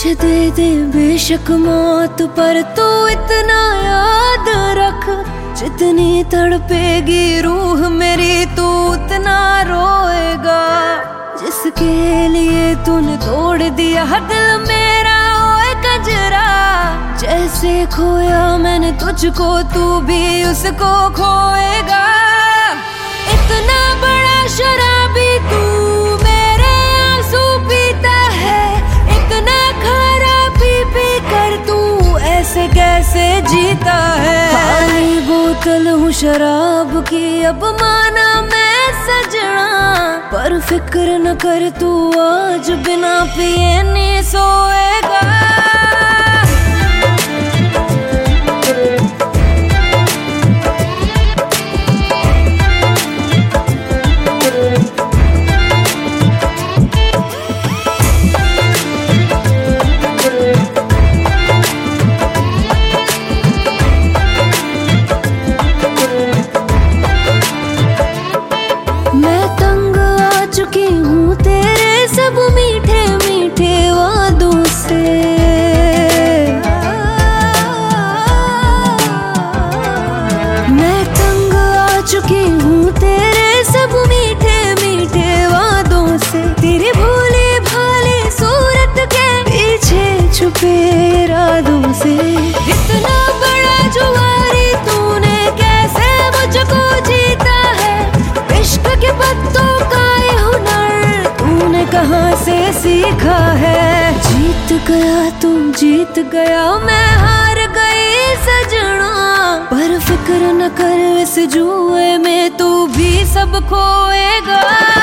मुझे दे दे बेशक मौत, पर तू इतना याद रख, जितनी तड़पेगी रूह मेरी तू उतना रोएगा। जिसके लिए तूने तोड़ दिया दिल मेरा ओए कजरा, जैसे खोया मैंने तुझको तू भी उसको खोएगा। इतना बड़ा शराबी तू मेरे आंसू पीता है, इतना खारा पी पी कर तू ऐसे कैसे जीता है। खाली बोतल हूँ शराब की अब माना मैं सजना, पर फिक्र न कर तू आज बिना पिए नहीं सोएगा। चुकी हूँ तेरे सब मीठे मीठे वादों से, मैं तंग आ चुकी हूँ तेरे सब मीठे मीठे वादों से। तेरी भोली भाली सूरत के पीछे छुपे इरादों से। इतना बड़ा जुआरी तूने कैसे मुझको जीता है, इश्क के पत्तों का कहाँ से सीखा है। जीत गया तू जीत गया मैं हार गई सजना, पर फिक्र न कर इस जुए में तू भी सब खोएगा।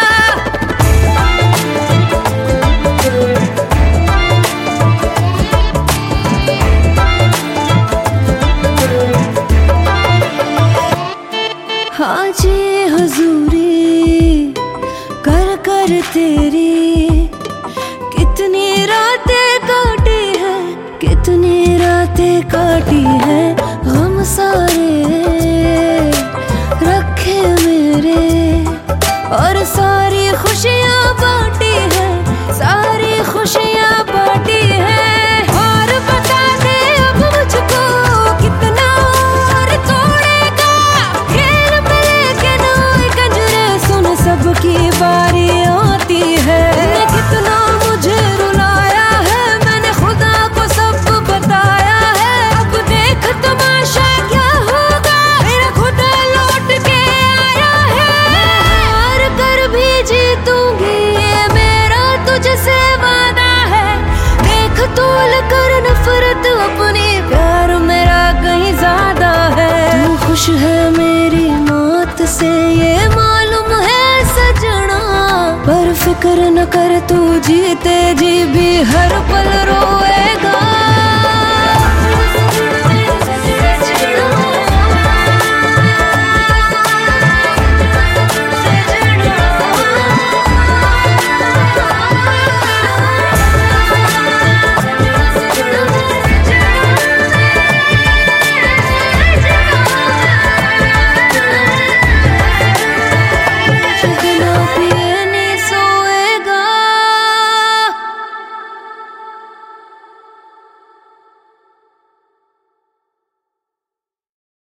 हाँ जी हुजूरी कर कर तेरी कितनी रातें काटी है, कितनी रातें काटी है। गम सारे रखे मेरे और सारी खुशियाँ बांटी है, सारी खुशियाँ बांटी है। और बता दे अब मुझको कितना और तोड़ेगा, खेल में लेके नए कंजरे सुन सबकी बारी आती है। कितना मुझे रुलाया है मैंने खुदा को सब बताया है, अब देख तमाशा क्या होगा मेरा खुदा लौट के आया है। हार कर भी जीतूंगी ये मेरा तुझसे वादा है, देख तोल कर नफरत अपनी प्यार मेरा कहीं ज्यादा है। तू खुश है मेरी मौत से ये मालूम है सजना, पर फिक्र न कर तू जीते जी भी हर पल रोए।